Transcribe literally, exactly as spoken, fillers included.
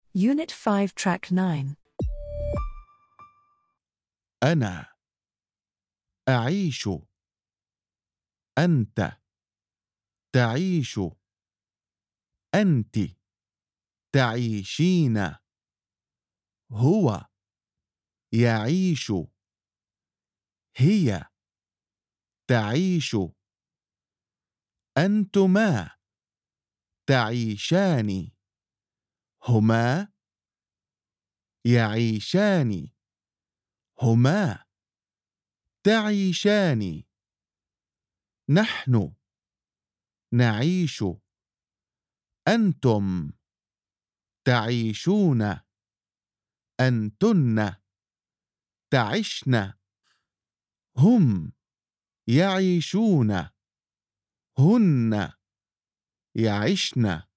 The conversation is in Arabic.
Unit five, Track nine. أنا أعيش. أنت تعيش. أنت تعيشين. هو يعيش. هي تعيش. أنتما تعيشان. هما يعيشان. هما تعيشان. نحن نعيش. أنتم تعيشون. أنتن تعشن. هم يعيشون. هن يعشن.